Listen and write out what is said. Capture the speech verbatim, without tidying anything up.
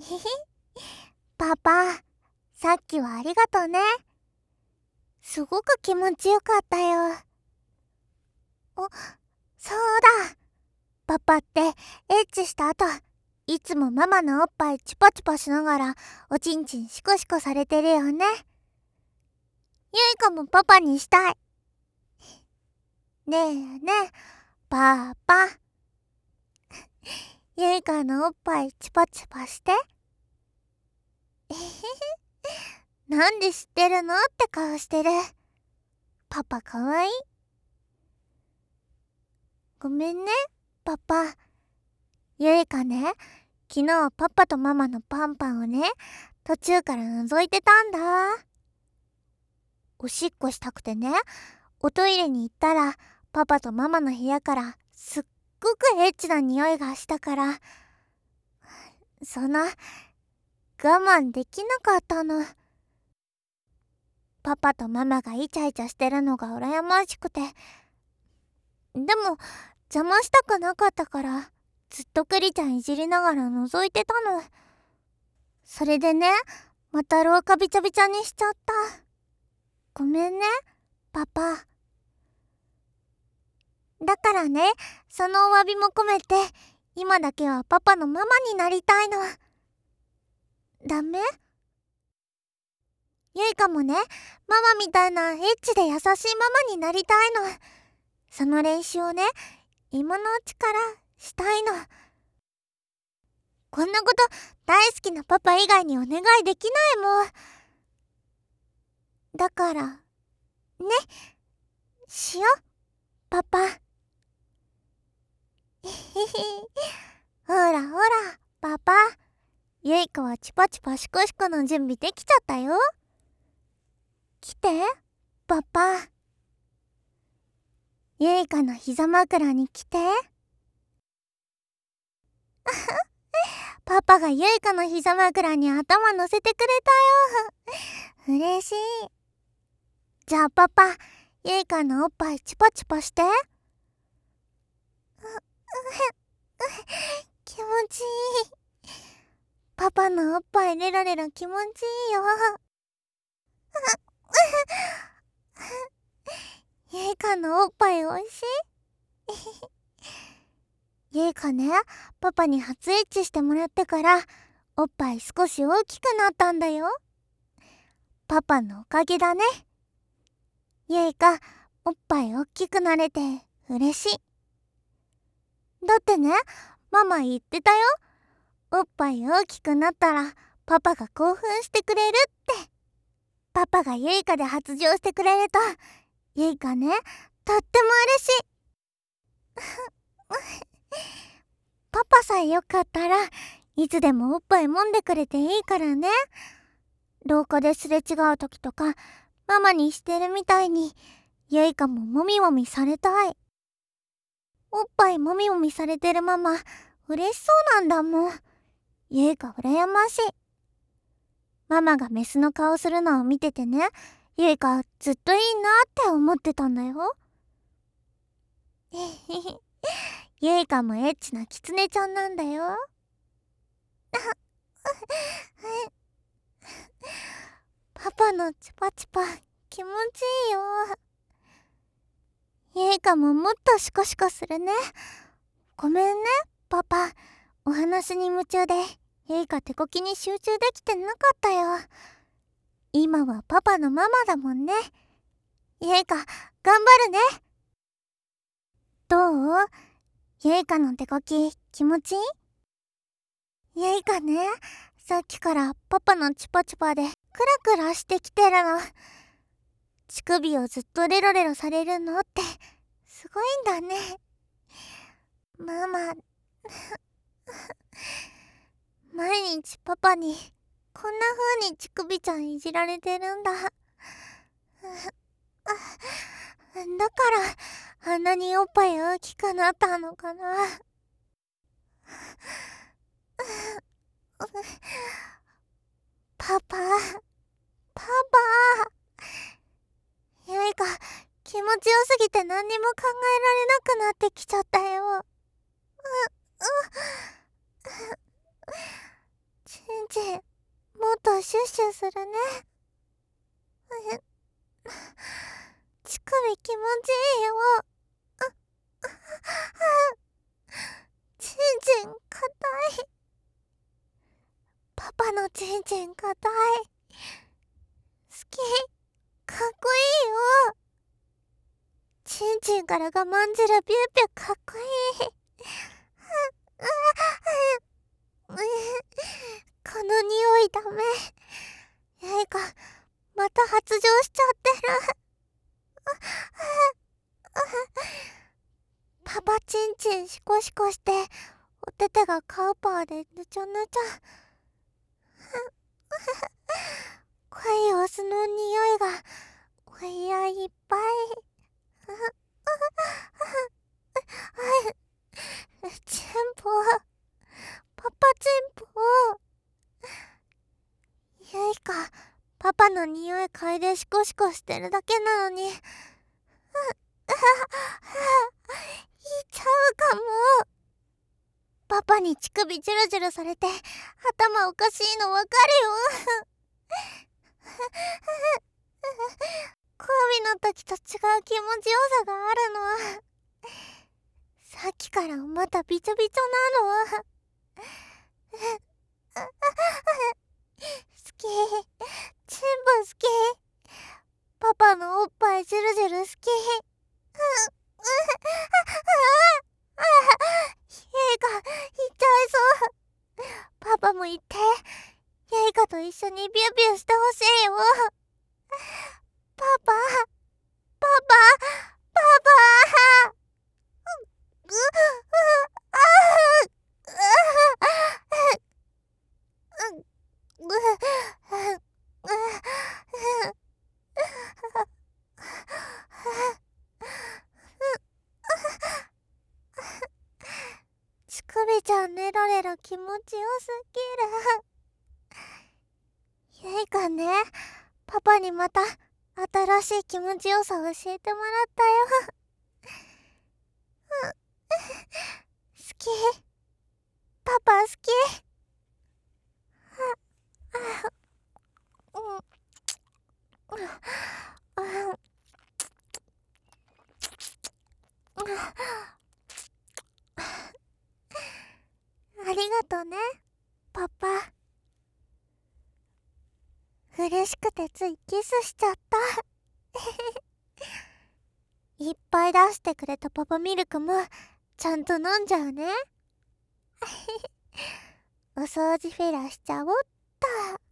ひひ、パパ、さっきはありがとね。すごく気持ちよかったよ。お、そうだ。パパってエッチした後、いつもママのおっぱいチュパチュパしながらおちんちんシコシコされてるよね。ゆいかもパパにしたい。ねえねえ、パパ。ゆいかのおっぱいチュパチュパして。えへへ。なんで知ってるのって顔してる。パパかわいい。ごめんね、パパ。ゆいかね、昨日パパとママのパンパンをね、途中から覗いてたんだ。おしっこしたくてね、おトイレに行ったら、パパとママの部屋からすっごくエッチな匂いがしたから、その、我慢できなかったの。パパとママがイチャイチャしてるのが羨ましくて。でも、邪魔したくなかったから、ずっとクリちゃんいじりながら覗いてたの。それでね、また廊下びちゃびちゃにしちゃった。ごめんね、パパ。だからね、そのお詫びも込めて、今だけはパパのママになりたいの。ダメ？ゆいかもね、ママみたいなエッチで優しいママになりたいの。その練習をね、今のうちからしたいの。こんなこと大好きなパパ以外にお願いできないもん。だから、ね、しよ、パパ。へへへ。ほらほら、パパ。ゆいかはチュパチュパシコシコの準備できちゃったよ。来て、パパ。ゆいかの膝枕に来て。パパがゆいかの膝枕に頭乗せてくれたよ。嬉しい。じゃあパパ、ゆいかのおっぱいチュパチュパして。う、う気持ちいい。パパのおっぱいレロレロ気持ちいいよ。ゆいかのおっぱいおいしい？ゆいかね、パパに初エッチしてもらってからおっぱい少し大きくなったんだよ。パパのおかげだね。ゆいか、おっぱい大きくなれて嬉しい。だってね、ママ言ってたよ。おっぱい大きくなったらパパが興奮してくれるって。パパがゆいかで発情してくれると、ゆいかね、とっても嬉しい。パパさえよかったらいつでもおっぱい揉んでくれていいからね。廊下ですれ違う時とかママにしてるみたいにゆいかももみもみされたい。おっぱいもみもみされてるママ嬉しそうなんだもん。ゆいか羨ましい。ママがメスの顔するのを見ててね、ゆいかずっといいなって思ってたんだよ。えへへ。ゆいかもエッチなキツネちゃんなんだよ。パパのチュパチュパ気持ちいいよ。ゆいかももっとシコシコするね。ごめんね、パパ。お話に夢中でゆいか手こきに集中できてなかったよ。今はパパのママだもんね。ゆいか頑張るね。どう？ゆいかの手こき気持ちいい？ゆいかね、さっきからパパのチュパチュパでクラクラしてきてるの。乳首をずっとレロレロされるのってすごいんだね。ママ毎日パパにこんな風に乳首ちゃんいじられてるんだ。だからあんなにおっぱい大きくなったのかな。パパ、パパ。ゆいか、気持ちよすぎて何にも考えられなくなってきちゃったよ。う、う、全ちんもっとシュッシュするね。乳首気持ちいいよ。ちんちんかたい。パパのちんちんかたい。好き。かっこいいよ。ちんちんから我慢汁ビュービューかっこいい。この匂いダメ。やいか、また発情しちゃってる。パパちんちんシコシコして、おててがカウパーでぬちょぬちょ。濃いオスの匂いが、お部屋いっぱい。チンポ、パパチンポ。ゆいか、パパの匂い嗅いでシコシコしてるだけなのに、いっちゃうかも。パパに乳首ジュルジュルされて頭おかしいのわかるよ。交尾の時と違う気持ちよさがあるの。さっきからまたビチョビチョなの。好き。チンポ好き。パパのおっぱいジュルジュル好き。ゆいか、行っちゃいそう。パパも行って。ゆいかと一緒にビュービューしてほしいよ。パパ、パパ、パパ。う、う、あ乳首ちゃんレロレロ気持ちよすぎる。ゆいかね、パパにまた新しい気持ちよさを教えてもらったよ。好き。パパ好き。ありがとね、パパ。嬉しくてついキスしちゃった。いっぱい出してくれたパパミルクもちゃんと飲んじゃうね。お掃除フェラしちゃおっと。